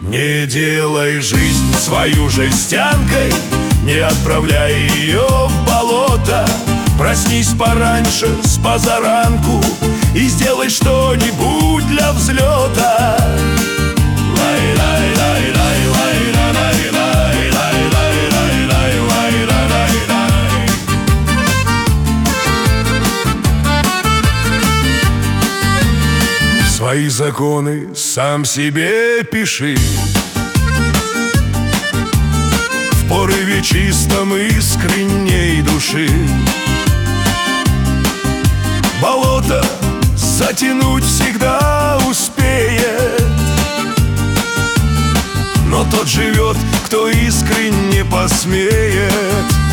Не делай жизнь свою жестянкой, не отправляй ее в болото. Проснись пораньше, с позаранку, и сделай что-нибудь для взлета. Свои законы сам себе пиши, в порыве чистом искренней души. Болото затянуть всегда успеет, но тот живет, кто искренне посмеет.